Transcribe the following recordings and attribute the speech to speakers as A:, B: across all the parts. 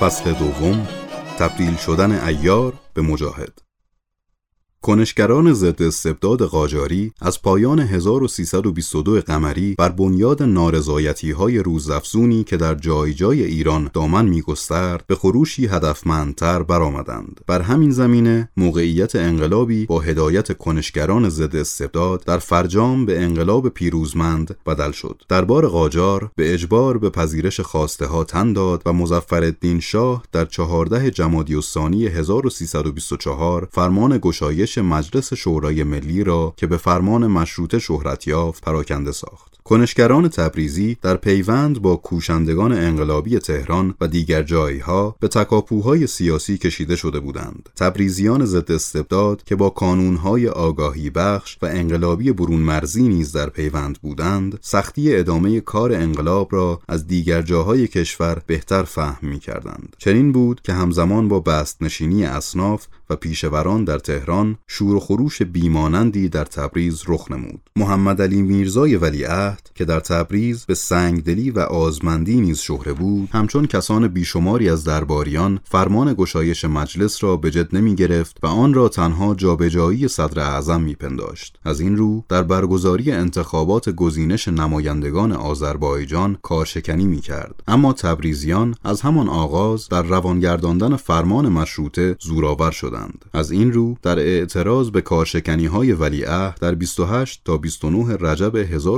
A: فصل دوم، تبدیل شدن عیار به مجاهد. کنشگران ضد استبداد قاجاری از پایان 1322 قمری بر بنیاد نارضایتی‌های روزافزونی که در جای جای ایران دامن می‌گسترد به خروشی هدفمندتر برآمدند. بر همین زمینه موقعیت انقلابی با هدایت کنشگران ضد استبداد در فرجام به انقلاب پیروزمند بدل شد. دربار قاجار به اجبار به پذیرش خواسته‌ها تن داد و مظفرالدین شاه در 14 جمادی الثانی 1324 فرمان گشایش مجلس شورای ملی را که به فرمان مشروطه شهرت یافت پراکنده ساخت. کنشگران تبریزی در پیوند با کوشندگان انقلابی تهران و دیگر جایها به تکاپوهای سیاسی کشیده شده بودند. تبریزیان ضد استبداد که با کانونهای آگاهی بخش و انقلابی برون مرزی نیز در پیوند بودند، سختی ادامه کار انقلاب را از دیگر جاهای کشور بهتر فهم می‌کردند. چنین بود که همزمان با بست‌نشینی اصناف و پیشوران در تهران، شور و خروش بیمانندی در تبریز رخ نمود. محمد علی میرزای ولیعهد که در تبریز به سنگدلی و آزمندی نیز شهره بود، همچون کسان بیشماری از درباریان فرمان گشایش مجلس را به جد نمی گرفت و آن را تنها جابجایی صدر اعظم می پنداشت. از این رو در برگزاری انتخابات گزینش نمایندگان آذربایجان کارشکنی می کرد. اما تبریزیان از همان آغاز در روانگرداندن فرمان مشروطه زورآور شدند. از این رو در اعتراض به کارشکنی‌های ولیعهد در 28 تا 29 رجب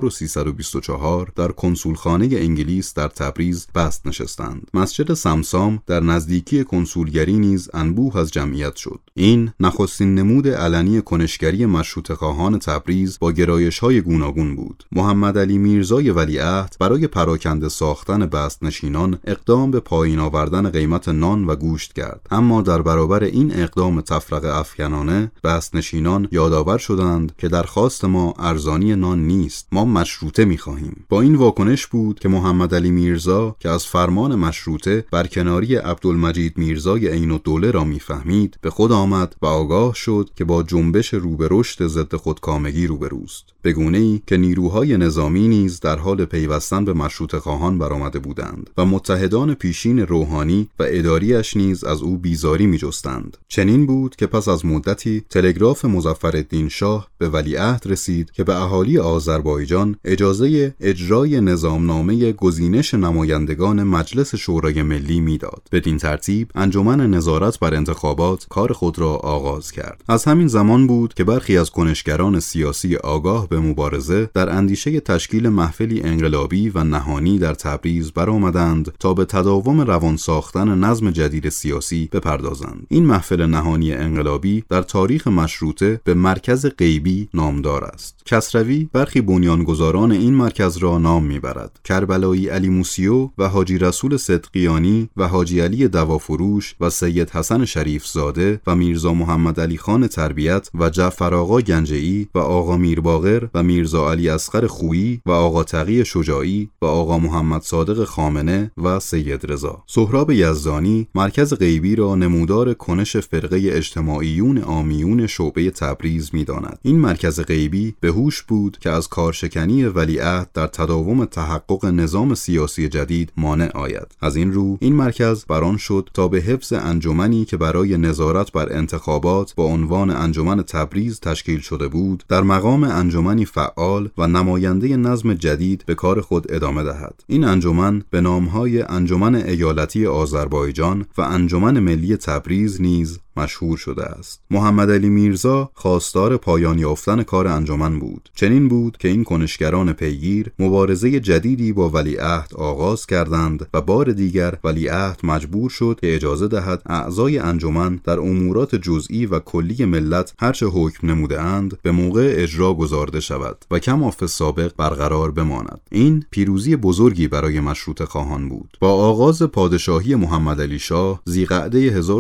A: 1324 در کنسولخانه انگلیس در تبریز بست نشستند. مسجد سمسام در نزدیکی کنسولگری نیز انبوه از جمعیت شد. این نخستین نمود علنی کنشگری مشروطه‌خواهان تبریز با گرایش‌های گوناگون بود. محمد علی میرزای ولیعهد برای پراکنده ساختن بست نشینان اقدام به پایین آوردن قیمت نان و گوشت کرد. اما در برابر این اقدام تفرقه افکنانه بست نشینان یادآور شدند که درخواست ما ارزانی نان نیست، ما مشروطه می‌خواهیم. با این واکنش بود که محمد علی میرزا که از فرمان مشروطه برکناری عبدالمجید میرزای عین‌الدوله را می‌فهمید، به خود آمد و آگاه شد که با جنبش رو به رشد ضد خودکامگی روبروست، به گونه‌ای که نیروهای نظامی نیز در حال پیوستن به مشروطه‌خواهان برآمده بودند و متحدان پیشین روحانی و اداریش نیز از او بیزاری می‌جستند. چنین بود که پس از مدتی تلگراف مظفرالدین شاه به ولیعهد رسید که به اهالی آذربایجان اجازه اجرای نظامنامه گزینش نمایندگان مجلس شورای ملی میداد. بدین ترتیب انجمن نظارت بر انتخابات کار خود را آغاز کرد. از همین زمان بود که برخی از کنشگران سیاسی آگاه به مبارزه در اندیشه تشکیل محفلی انقلابی و نهانی در تبریز برآمدند تا به تداوم روان ساختن نظم جدید سیاسی بپردازند. این محفل نهانی انقلابی در تاریخ مشروطه به مرکز غیبی نامدار است. کسروی برخی بنیانگذاران این مرکز را نام میبرد. کربلایی علی موسیو و حاجی رسول صدقیانی و حاجی علی دوافروش و سید حسن شریف زاده و میرزا محمد علی خان تربیت و جعفر آقا گنجئی و آقا میر باقر و میرزا علی اصغر خویی و آقا تقی شجاعی و آقا محمد صادق خامنه و سید رضا. سهراب یزدانی مرکز غیبی را نمودار کنش فرقه اجتماعیون عامیون شعبه تبریز می‌داند. این مرکز غیبی به هوش بود که از کارشکنی ولیعهد در تداوم تحقق نظام سیاسی جدید مانع آید. از این رو این مرکز برآن شد تا به حفظ انجمنی که برای نظارت بر انتخابات با عنوان انجمن تبریز تشکیل شده بود، در مقام انجمنی فعال و نماینده نظم جدید به کار خود ادامه دهد. این انجمن به نام‌های انجمن ایالتی آذربایجان و انجمن ملی تبریز نیز مشهور شده است. محمد علی میرزا خواستار پایان یافتن کار انجمن بود. چنین بود که این کنشگران پیگیر مبارزه جدیدی با ولیعهد آغاز کردند و بار دیگر ولیعهد مجبور شد که اجازه دهد اعضای انجمن در امورات جزئی و کلی ملت هرچه حکم نموده اند به موقع اجرا گزارده شود و کما فی السابق برقرار بماند. این پیروزی بزرگی برای مشروطه خواهان بود. با آغاز پادشاهی محمد علی شاه ذیقعده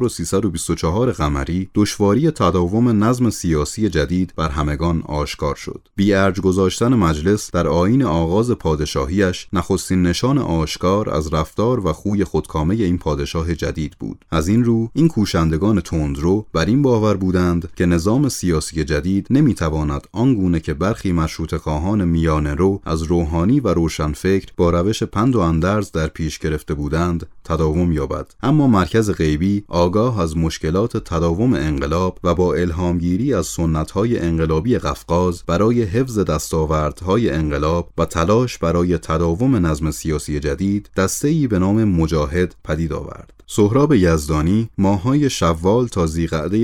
A: 1324 قمری دشواری تداوم نظم سیاسی جدید بر همگان آشکار شد. بی‌ارج گذاشتن مجلس در آیین آغاز پادشاهیش نخستین نشان آشکار از رفتار و خوی خودکامه این پادشاه جدید بود. از این رو این کوشندگان تندرو بر این باور بودند که نظام سیاسی جدید نمیتواند آنگونه که برخی مشروطه‌خواهان میانه رو از روحانی و روشنفکر با روش پند و اندرز در پیش گرفته بودند تداوم یابد. اما مرکز غیبی آگاه از مشکلات تداوم انقلاب و با الهامگیری از سنت‌های انقلابی قفقاز برای حفظ دستاوردهای انقلاب و تلاش برای تداوم نظم سیاسی جدید، دسته‌ای به نام مجاهد پدید آورد. سهراب یزدانی ماه‌های شوال تا ذی‌قعده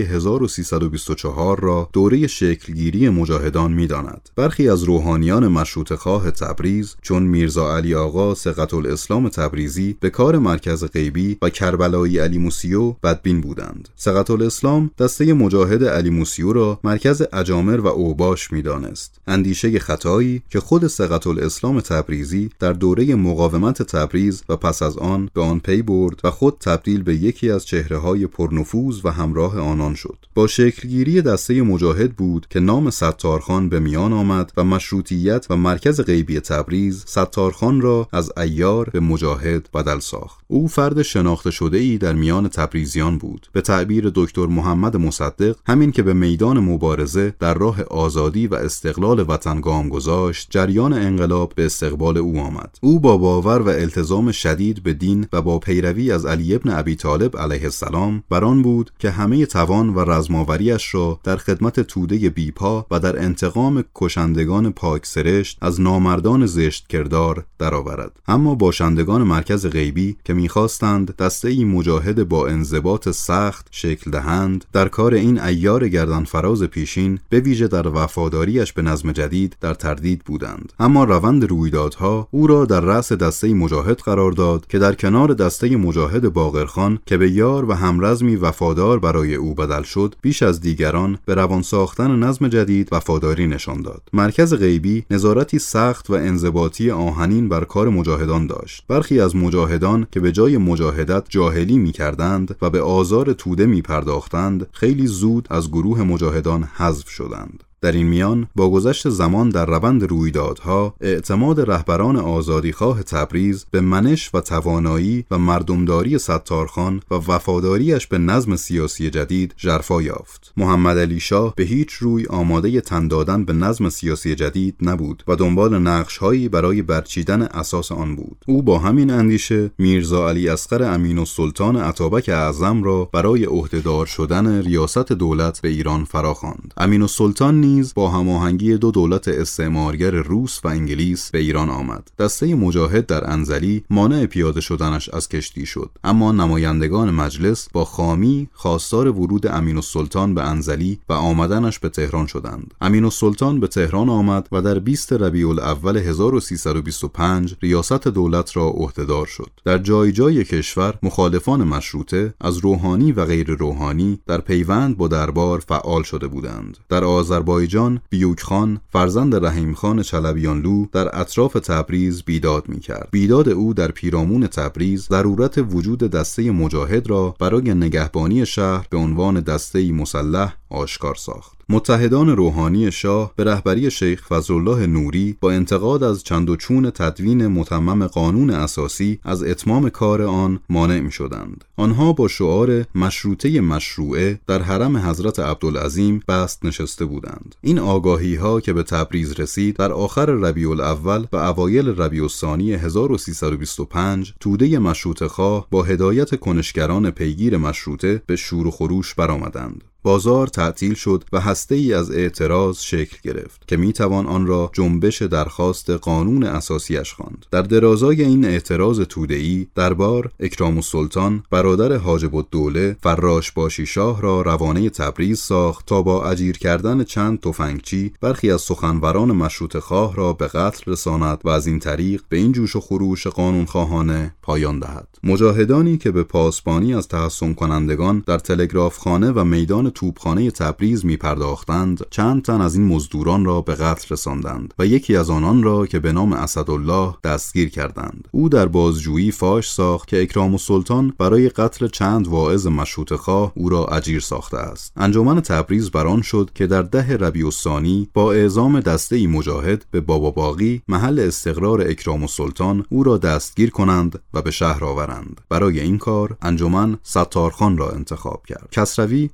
A: 1324 را دوره شکلگیری مجاهدان می‌داند. برخی از روحانیان مشروطه‌خواه تبریز چون میرزا علی آقا ثقةالاسلام تبریزی به کار مرکز غیبی و کربلایی علی موسیو بدبین بودند. ثقةالاسلام دسته مجاهد علی موسیو را مرکز اجامر و اوباش می‌دانست. اندیشه خطایی که خود ثقةالاسلام تبریزی در دوره مقاومت تبریز و پس از آن به آن پی برد و خود تبدیل به یکی از چهره‌های پرنفوذ و همراه آنان شد. با شکلگیری دسته مجاهد بود که نام ستارخان به میان آمد و مشروطیت و مرکز غیبی تبریز ستارخان را از عیار به مجاهد بدل ساخت. او فرد شناخته شده‌ای در میان تبریزیان بود. به تعبیر دکتر محمد مصدق، همین که به میدان مبارزه در راه آزادی و استقلال وطن گام گذاشت، جریان انقلاب به استقبال او آمد. او با باور و التزام شدید به دین و با پیروی از علی ابن ابی طالب علیه السلام بران بود که همه توان و رزماوریش را در خدمت توده بیپا و در انتقام کشندگان پاک سرشت از نامردان زشت کردار درآورد. اما باشندگان مرکز غیبی که می‌خواستند دسته‌ای مجاهد با انضباط سخت شکل دهند، در کار این عیار گردن فراز پیشین به ویژه در وفاداریش به نظم جدید در تردید بودند. اما روند رویدادها او را در رأس دسته مجاهد قرار داد که در کنار دسته مجاهد باقرخان که به یار و همرزمی وفادار برای او بدل شد، بیش از دیگران به روان ساختن نظم جدید وفاداری نشان داد. مرکز غیبی نظارتی سخت و انضباطی آهنین بر کار مجاهدان داشت. برخی از مجاهدان که به جای مجاهدت جاهلی می‌کردند و به آزار توده می‌پرداختند، خیلی زود از گروه مجاهدان حذف شدند. در این میان با گذشت زمان در روند رویدادها اعتماد رهبران آزادیخواه تبریز به منش و توانایی و مردمداری ستارخان و وفاداریش به نظم سیاسی جدید ژرفا یافت. محمد علی شاه به هیچ روی آماده تن دادن به نظم سیاسی جدید نبود و دنبال نقش‌هایی برای برچیدن اساس آن بود. او با همین اندیشه میرزا علی اصغر امین‌السلطان اتابک اعظم را برای عهدهدار شدن ریاست دولت به ایران فراخواند. امین‌السلطان با هماهنگی دو دولت استعمارگر روس و انگلیس به ایران آمد. دسته مجاهد در انزلی مانع پیاده شدنش از کشتی شد، اما نمایندگان مجلس با خامی خواستار ورود امین‌السلطان به انزلی و آمدنش به تهران شدند. امین‌السلطان به تهران آمد و در 20 ربیع الاول 1325 ریاست دولت را عهدهدار شد. در جای جای کشور مخالفان مشروطه از روحانی و غیر روحانی در پیوند با دربار فعال شده بودند. در آذربایجان بیوک خان فرزند رحیم خان چلبیانلو در اطراف تبریز بیداد می‌کرد. بیداد او در پیرامون تبریز ضرورت وجود دسته مجاهد را برای نگهبانی شهر به عنوان دسته‌ای مسلح آشکار ساخت. متحدان روحانی شاه به رهبری شیخ فضلالله نوری با انتقاد از چند و چون تدوین متمم قانون اساسی از اتمام کار آن مانع می‌شدند. آنها با شعار مشروطه مشروعه در حرم حضرت عبدالعظیم بست نشسته بودند. این آگاهی‌ها که به تبریز رسید در آخر ربیع الاول و اوایل ربیع الثانی 1325 توده مشروطه‌خواه با هدایت کنشگران پیگیر مشروطه به شور و خروش برآمدند. بازار تعطیل شد و هسته‌ای از اعتراض شکل گرفت که میتوان آن را جنبش درخواست قانون اساسیش خواند. در درازای این اعتراض توده‌ای دربار اکرام السلطان برادر حاجب الدوله فراش باشی شاه را روانه تبریز ساخت تا با اجیر کردن چند تفنگچی برخی از سخنوران مشروطه‌خواه را به قتل رساند و از این طریق به این جوش و خروش قانونخواهانه پایان دهد. مجاهدانی که به پاسبانی از تحصن کنندگان در تلگرافخانه و میدان توپخانه تبریز می پرداختند، چند تن از این مزدوران را به قتل رساندند و یکی از آنان را که به نام اسدالله دستگیر کردند. او در بازجویی فاش ساخت که اکرام السلطان برای قتل چند واعظ مشروطه‌خواه او را اجیر ساخته است. انجمن تبریز بران شد که در 10 ربیع الثانی با اعزام دسته‌ای مجاهد به بابا باقی محل استقرار اکرام السلطان او را دستگیر کنند و به شهر آورند. برای این کار انجمن ستارخان را انتخاب کرد. کسروی ماجرا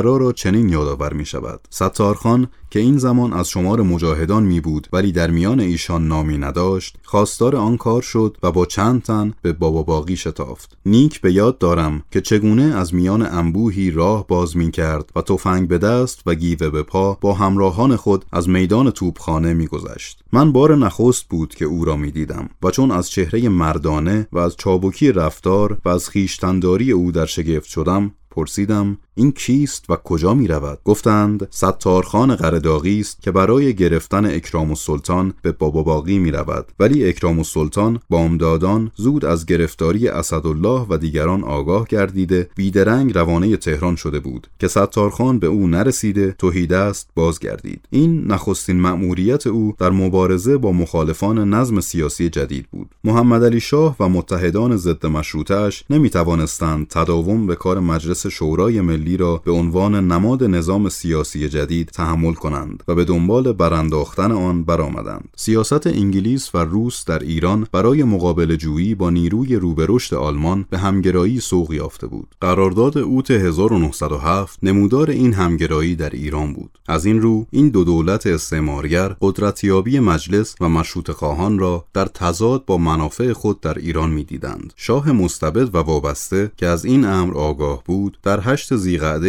A: ماجرا را چنین یادآور می شود: ستارخان که این زمان از شمار مجاهدان می بود ولی در میان ایشان نامی نداشت، خواستار آن کار شد و با چند تن به بابا باقی شتافت. نیک به یاد دارم که چگونه از میان انبوهی راه باز می کرد و تفنگ به دست و گیوه به پا با همراهان خود از میدان توپخانه می گذشت. من بار نخست بود که او را می دیدم و چون از چهره مردانه و از چابکی رفتار و از خویشتن‌داری او در شگفت شدم، پرسیدم: این کیست و کجا می رود؟ گفتند ستارخان قرداغی است که برای گرفتن اکرام السلطان به بابا باقی می رود. ولی اکرام السلطان بامدادان زود از گرفتاری اسدالله و دیگران آگاه گردیده بیدرنگ روانه تهران شده بود که ستارخان به او نرسیده تهیدست بازگردید. این نخستین مأموریت او در مبارزه با مخالفان نظم سیاسی جدید بود. محمدعلی شاه و متحدان ضد مشروطه‌اش نمی توانستند تداوم به کار مجلس شورای ملی را به عنوان نماد نظام سیاسی جدید تحمل کنند و به دنبال برانداختن آن برآمدند. سیاست انگلیس و روس در ایران برای مقابله جویی با نیروی روبرشت آلمان به همگرایی سوق یافته بود. قرارداد اوت 1907 نمودار این همگرایی در ایران بود. از این رو این دو دولت استعمارگر قدرتیابی مجلس و مشروطه‌خواهان را در تضاد با منافع خود در ایران می‌دیدند. شاه مستبد و وابسته که از این امر آگاه بود، در 8 ذیقعده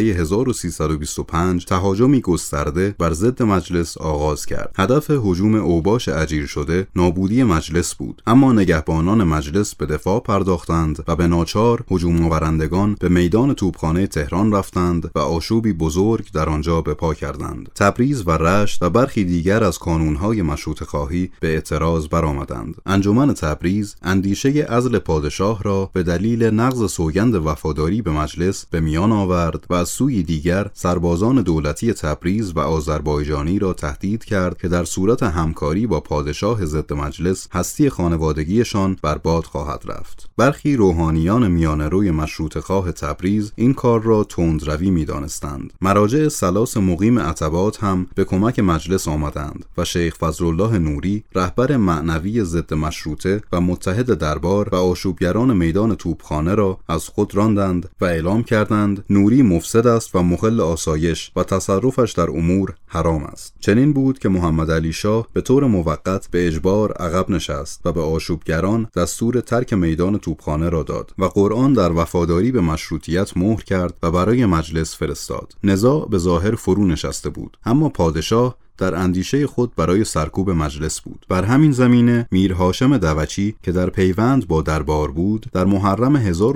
A: 1325 تهاجمی گسترده بر ضد مجلس آغاز کرد. هدف هجوم اوباش اجیر شده نابودی مجلس بود، اما نگهبانان مجلس به دفاع پرداختند و به ناچار هجوم آورندگان به میدان توپخانه تهران رفتند و آشوبی بزرگ در آنجا به پا کردند. تبریز و رشت و برخی دیگر از کانونهای مشروطه‌خواهی به اعتراض برآمدند. انجمن تبریز اندیشه عزل پادشاه را به دلیل نقض سوگند وفاداری به مجلس به میان آورد و از سوی دیگر سربازان دولتی تبریز و آذربایجانی را تهدید کرد که در صورت همکاری با پادشاه ضد مجلس هستی خانوادگیشان برباد خواهد رفت. برخی روحانیان میانه‌روی مشروطه‌خواه تبریز این کار را تندروی می‌دانستند. مراجع سلاس مقیم عتبات هم به کمک مجلس آمدند و شیخ فضلالله نوری رهبر معنوی ضد مشروطه و متحد دربار و آشوبگران میدان توپخانه را از خود راندند و اعلام کردند نوری مفسد است و مخل آسایش و تصرفش در امور حرام است. چنین بود که محمدعلی شاه به طور موقت به اجبار عقب نشست و به آشوبگران دستور ترک میدان توپخانه را داد و قرآن در وفاداری به مشروطیت مهر کرد و برای مجلس فرستاد. نزاع به ظاهر فرو نشسته بود، اما پادشاه در اندیشه خود برای سرکوب مجلس بود. بر همین زمینه میر هاشم دوچی که در پیوند با دربار بود، در محرم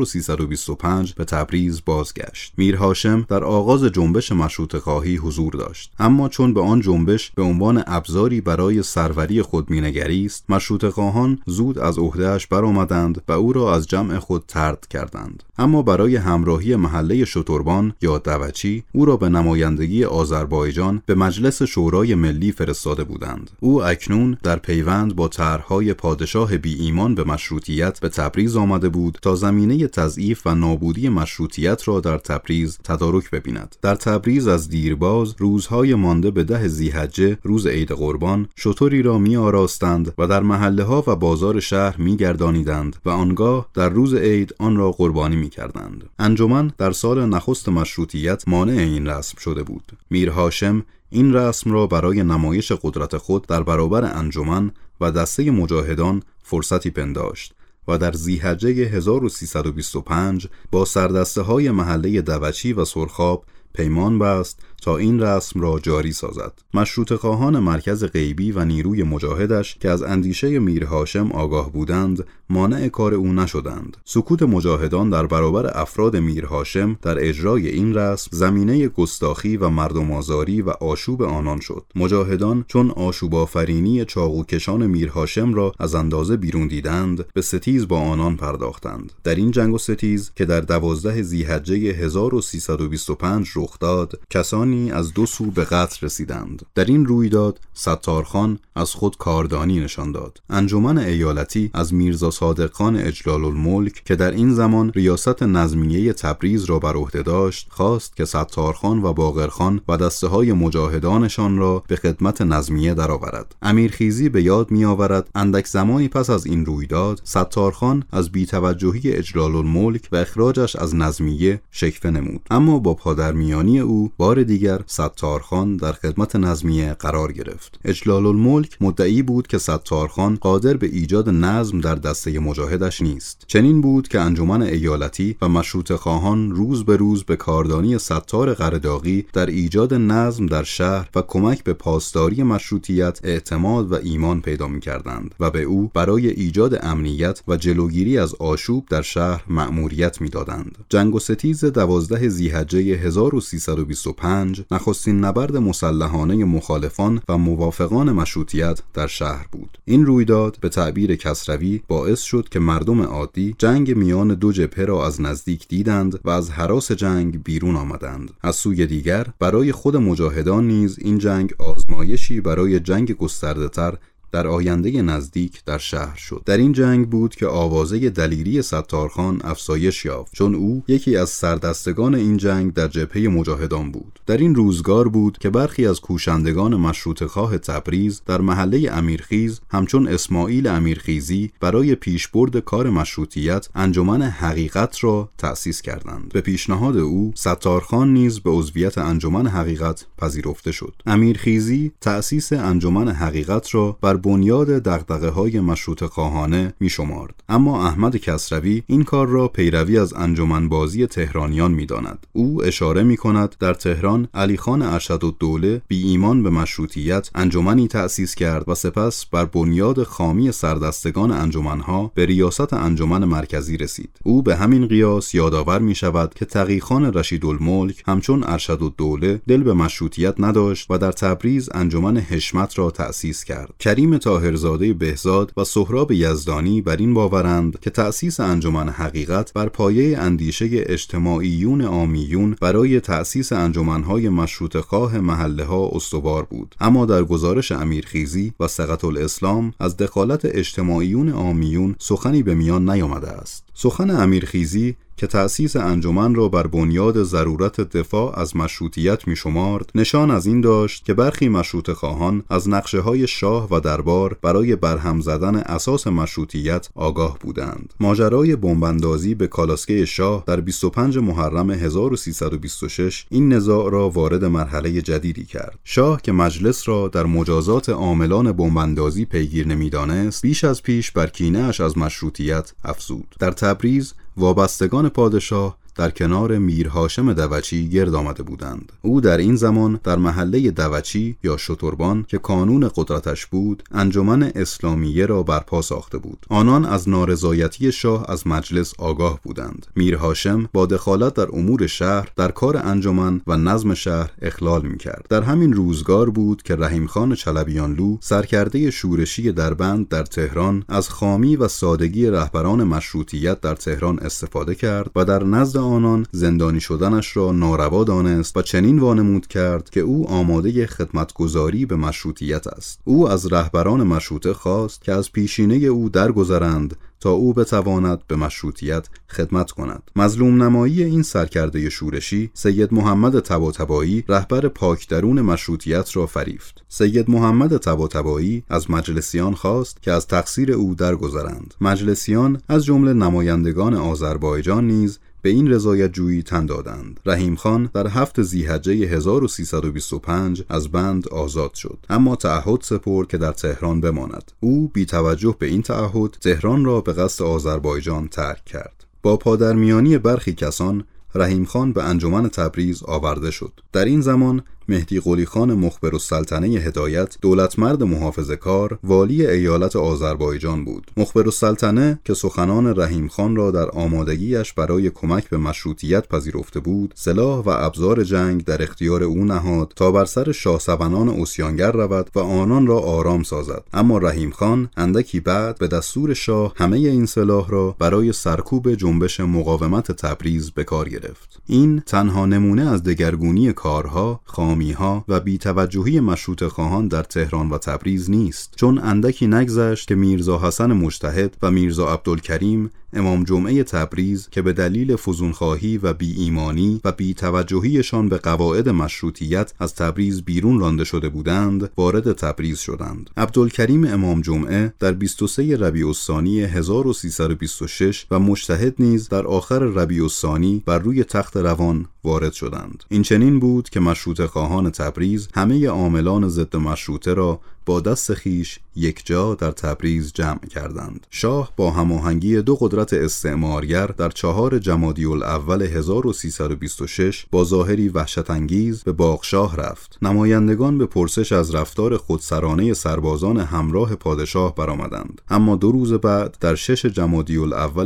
A: 1325 به تبریز بازگشت. میر هاشم در آغاز جنبش مشروطه‌خواهی حضور داشت، اما چون به آن جنبش به عنوان ابزاری برای سروری خود مینگریست، مشروطه‌خواهان زود از عهده‌اش برآمدند و او را از جمع خود طرد کردند. اما برای همراهی محله شتربان یا دوچی، او را به نمایندگی آذربایجان به مجلس شورای ملی فرستاده بودند. او اکنون در پیوند با طرح‌های پادشاه بی ایمان به مشروطیت به تبریز آمده بود تا زمینه تضعیف و نابودی مشروطیت را در تبریز تدارک ببیند. در تبریز از دیرباز روزهای مانده به 10 ذی‌حجه روز عید قربان شتری را می آراستند و در محله‌ها و بازار شهر می گردانیدند و آنگاه در روز عید آن را قربانی می کردند. انجمن در سال نخست مشروطیت مانع این رسم شده بود. میر هاشم این رسم را برای نمایش قدرت خود در برابر انجمن و دسته مجاهدان فرصتی پنداشت و در ذی‌حجه 1325 با سردسته‌های محله دوچی و سرخاب پیمان بست تا این رسم را جاری سازد. مشروطه‌خواهان مرکز غیبی و نیروی مجاهدش که از اندیشه میر هاشم آگاه بودند مانع کار او نشدند. سکوت مجاهدان در برابر افراد میر هاشم در اجرای این رسم زمینه گستاخی و مردم آزاری و آشوب آنان شد. مجاهدان چون آشوب آفرینی چاقوکشان میر هاشم را از اندازه بیرون دیدند به ستیز با آنان پرداختند. در این جنگ و ستیز که در 12 ذی‌حجه 1325 رخ داد، کسانی جوانی از دو سو به قتل رسیدند. در این رویداد ستارخان از خود کاردانی نشان داد. انجمن ایالتی از میرزا صادق خان اجلال الملک که در این زمان ریاست نظمیه تبریز را بر عهده داشت، خواست که ستارخان و باقرخان و دسته‌های مجاهدانشان را به خدمت نظمیه درآورد. امیرخیزی به یاد می‌آورد اندک زمانی پس از این رویداد ستارخان از بی‌توجهی اجلال الملک و اخراجش از نظمیه شکوه نمود، اما با پادرمیانی او بار دیگر ستارخان در خدمت نظمیه قرار گرفت. اجلال الملک مدعی بود که ستارخان قادر به ایجاد نظم در دسته مجاهدش نیست. چنین بود که انجمن ایالتی و مشروطه خواهان روز به روز به کاردانی ستار قرداغی در ایجاد نظم در شهر و کمک به پاسداری مشروطیت اعتماد و ایمان پیدا می‌کردند و به او برای ایجاد امنیت و جلوگیری از آشوب در شهر مأموریت می‌دادند. جنگ و ستیز 12 ذی‌حجه 1325 نخستین نبرد مسلحانه مخالفان و موافقان مشروطیت در شهر بود. این رویداد به تعبیر کسروی باعث شد که مردم عادی جنگ میان دو جبهه را از نزدیک دیدند و از هراس جنگ بیرون آمدند. از سوی دیگر برای خود مجاهدان نیز این جنگ آزمایشی برای جنگ گسترده‌تر در آینده نزدیک در شهر شد. در این جنگ بود که آوازه دلیری ستارخان افزایش یافت، چون او یکی از سردستگان این جنگ در جبهه مجاهدان بود. در این روزگار بود که برخی از کوشندگان مشروطه‌خواه تبریز در محله امیرخیز همچون اسماعیل امیرخیزی برای پیشبرد کار مشروطیت انجمن حقیقت را تأسیس کردند. به پیشنهاد او ستارخان نیز به عضویت انجمن حقیقت پذیرفته شد. امیرخیزی تأسیس انجمن حقیقت را بر بنیاد دغدغه‌های مشروطه‌خواهانه می‌شمارد، اما احمد کسروی این کار را پیروی از انجمنبازی تهرانیان می‌داند. او اشاره می‌کند در تهران علیخان ارشدالدوله بی ایمان به مشروطیت انجمنی تأسیس کرد و سپس بر بنیاد خامی سردستگان انجمنها به ریاست انجمن مرکزی رسید. او به همین قیاس یادآور می‌شود که تقی‌خان رشیدالملک همچون ارشدالدوله دل به مشروطیت نداشت و در تبریز انجمن حشمت را تأسیس کرد. کریم طاهرزاده بهزاد و سهراب یزدانی بر این باورند که تأسیس انجمن حقیقت بر پایه اندیشه اجتماعیون عامیون برای تأسیس انجمن‌های مشروطه‌خواه محله‌ها استوار بود، اما در گزارش امیرخیزی و ثقة الاسلام از دخالت اجتماعیون عامیون سخنی به میان نیامده است. سخن امیرخیزی که تأسیس انجمن را بر بنیاد ضرورت دفاع از مشروطیت می‌شمارد، نشان از این داشت که برخی مشروطه‌خواهان از نقشه‌های شاه و دربار برای برهم زدن اساس مشروطیت آگاه بودند. ماجرای بمب‌اندازی به کالاسکه شاه در 25 محرم 1326 این نزاع را وارد مرحله جدیدی کرد. شاه که مجلس را در مجازات عاملان بمب‌اندازی پیگیر نمی‌دانست، بیش از پیش بر کینه‌اش از مشروطیت افزود. در تبریز وابستگان پادشاه در کنار میر هاشم دوچی گرد آمده بودند. او در این زمان در محله دوچی یا شتربان که کانون قدرتش بود، انجمن اسلامیه را برپا ساخته بود. آنان از نارضایتی شاه از مجلس آگاه بودند. میر هاشم با دخالت در امور شهر در کار انجمن و نظم شهر اخلال می‌کرد. در همین روزگار بود که رحیم خان چلبیانلو سرکرده شورشی دربند در تهران از خامی و سادگی رهبران مشروطیت در تهران استفاده کرد و در نزد آنان زندانی شدنش را ناروا دانست و چنین وانمود کرد که او آماده خدمتگزاری به مشروطیت است. او از رهبران مشروطه خواست که از پیشینه او درگذرند تا او بتواند به مشروطیت خدمت کند. مظلوم نمایی این سرکرده شورشی سید محمد طباطبایی رهبر پاکدرون مشروطیت را فریفت. سید محمد طباطبایی از مجلسیان خواست که از تقصیر او درگذرند. مجلسیان از جمله نمایندگان آذربایجان نیز به این رضایت جویی تن دادند. رحیم خان در 7 ذی‌حجه 1325 از بند آزاد شد، اما تعهد سپرد که در تهران بماند. او بی توجه به این تعهد تهران را به قصد آذربایجان ترک کرد. با پادرمیانی برخی کسان رحیم خان به انجمن تبریز آورده شد. در این زمان مهدی قلی خان مخبرالسلطنه هدایت، دولتمرد محافظه‌کار، والی ایالت آذربایجان بود. مخبرالسلطنه که سخنان رحیم خان را در آمادگیش برای کمک به مشروطیت پذیرفته بود، سلاح و ابزار جنگ در اختیار او نهاد تا بر سر شاهسواران عصیانگر رود و آنان را آرام سازد. اما رحیم خان اندکی بعد به دستور شاه همه این سلاح را برای سرکوب جنبش مقاومت تبریز به کار گرفت. این تنها نمونه از دگرگونی کارها، خامیها و بی‌توجهی مشروطه خواهان در تهران و تبریز نیست، چون اندکی نگذشت که میرزا حسن مجتهد و میرزا عبدالکریم امام جمعه تبریز که به دلیل فزونخواهی و بی‌ایمانی و بی‌توجهیشان به قواعد مشروطیت از تبریز بیرون رانده شده بودند، وارد تبریز شدند. عبدالکریم امام جمعه در 23 ربیع الثانی 1326 و مجتهد نیز در آخر ربیع الثانی بر روی تخت روان وارد شدند. این چنین بود که مشروطه خواهان تبریز همه عاملان ضد مشروطه را با دست خیش یک جا در تبریز جمع کردند. شاه با هماهنگی دو قدرت استعمارگر در 4 جمادی الاول 1326 با ظاهری وحشت انگیز به باغشاه رفت. نمایندگان به پرسش از رفتار خودسرانه سربازان همراه پادشاه برآمدند. اما 2 روز بعد در 6 جمادی الاول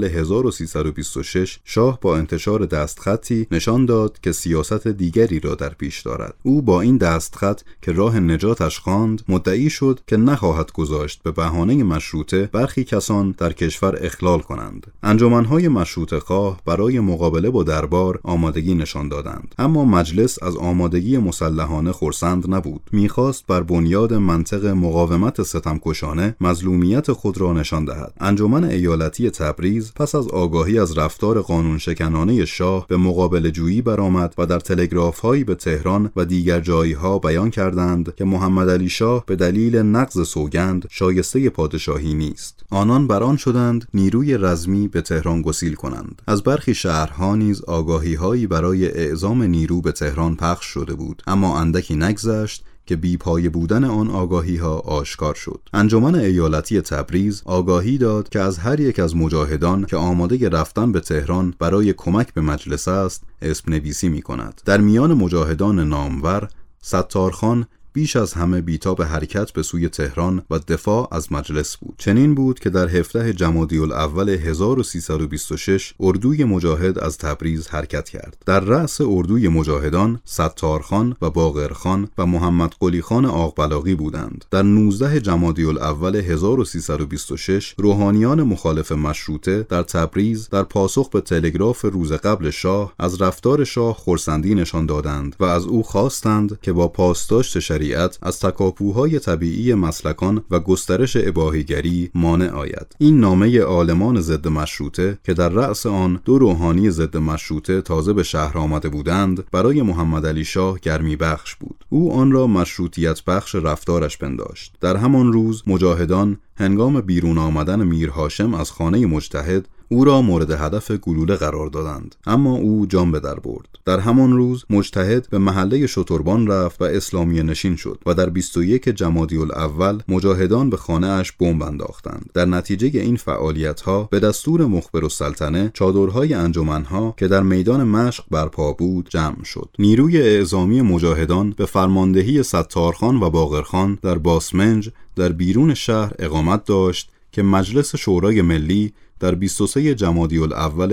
A: 1326 شاه با انتشار دستخطی نشان داد که سیاست دیگری را در پیش دارد. او با این دستخط که راه نجاتش خواند مدعی شد که نخواهد گذاشت به بهانه مشروطه برخی کسان در کشور اخلال کنند. انجمن‌های مشروطه خواه برای مقابله با دربار آمادگی نشان دادند، اما مجلس از آمادگی مسلحانه خرسند نبود. می‌خواست بر بنیاد منطق مقاومت ستمکشانه مظلومیت خود را نشان دهد. انجمن ایالتی تبریز پس از آگاهی از رفتار قانون شکنانه شاه به مقابله جویی برآمد و در تلگراف‌هایی به تهران و دیگر جایها بیان کردند که محمد علی شاه به دلیل نقض سوگند شایسته پادشاهی نیست. آنان بران شدند نیروی رزمی به تهران گسیل کنند. از برخی شهرها نیز آگاهی‌هایی برای اعزام نیرو به تهران پخش شده بود، اما اندکی نگذشت که بی‌پایه بودن آن آگاهی‌ها آشکار شد. انجمن ایالتی تبریز آگاهی داد که از هر یک از مجاهدان که آماده رفتن به تهران برای کمک به مجلس است، اسم نویسی می‌کند. در میان مجاهدان نامور، ستارخان بیش از همه بیتاب حرکت به سوی تهران و دفاع از مجلس بود. چنین بود که در 17 جمادی الاول 1326 اردوی مجاهد از تبریز حرکت کرد. در رأس اردوی مجاهدان ستارخان و باقرخان و محمد قلی خان آقبلاغی بودند. در 19 جمادی الاول 1326 روحانیان مخالف مشروطه در تبریز در پاسخ به تلگراف روز قبل شاه از رفتار شاه خرسندی نشان دادند و از او خواستند که با پاسداشت شریعت از تکاپوهای طبیعی مسلکان و گسترش اباحیگری مانع آید. این نامه عالمان ضد مشروطه که در رأس آن 2 روحانی ضد مشروطه تازه به شهر آمده بودند، برای محمد علی شاه گرمی بخش بود. او آن را مشروطیت بخش رفتارش پنداشت. در همان روز مجاهدان هنگام بیرون آمدن میر هاشم از خانه مجتهد او را مورد هدف گلوله قرار دادند، اما او جان به در برد. در همان روز مجتهد به محله شتربان رفت و اسلامیه نشین شد و در 21 جمادی الاول مجاهدان به خانه اش بمب انداختند. در نتیجه این فعالیت‌ها به دستور مخبرالسلطنه چادرهای انجمن‌ها که در میدان مشق برپا بود جمع شد. نیروی اعزامی مجاهدان به فرماندهی ستارخان و باقرخان در باسمنج در بیرون شهر اقامت داشت که مجلس شورای ملی در 23 جمادی الاول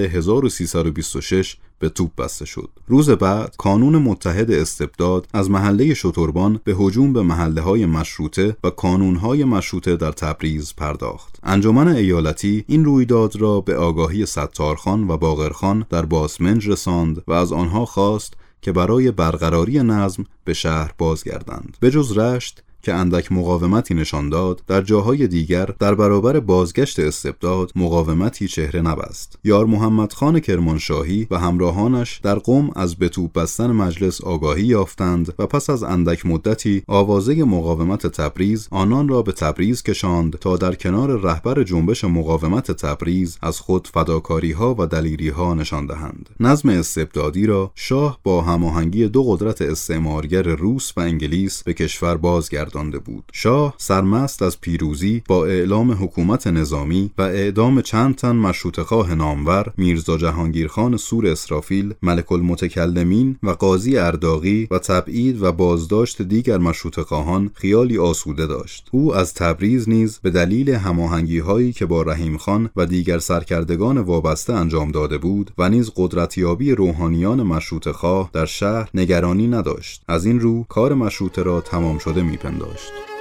A: 1326 به توپ بسته شد. روز بعد کانون متحد استبداد از محله شتربان به هجوم به محله‌های مشروطه و کانون‌های مشروطه در تبریز پرداخت. انجمن ایالتی این رویداد را به آگاهی ستارخان و باقرخان در باسمنج رساند و از آنها خواست که برای برقراری نظم به شهر بازگردند. به جز رشت که اندک مقاومتی نشان داد، در جاهای دیگر در برابر بازگشت استبداد مقاومتی چهره نبست. یار محمد خان کرمانشاهی و همراهانش در قم از به توپ بستن مجلس آگاهی یافتند و پس از اندک مدتی آوازه مقاومت تبریز آنان را به تبریز کشاند تا در کنار رهبر جنبش مقاومت تبریز از خود فداکاری‌ها و دلیری‌ها نشان دهند. نظم استبدادی را شاه با هماهنگی 2 قدرت استعمارگر روس و انگلیس به کشور بازگرداند. گردانده بود. شاه سرمست از پیروزی با اعلام حکومت نظامی و اعدام چند تن مشروطه‌خواه نامور، میرزا جهانگیرخان سور اسرافیل، ملک المتکلمین و قاضی ارداغی و تبعید و بازداشت دیگر مشروطه‌خواهان خیالی آسوده داشت. او از تبریز نیز به دلیل هماهنگی‌هایی که با رحیم خان و دیگر سرکردگان وابسته انجام داده بود و نیز قدرتیابی روحانیان مشروطه‌خواه در شهر نگرانی نداشت. از این رو کار مشروطه را تمام شده می‌پنداشت.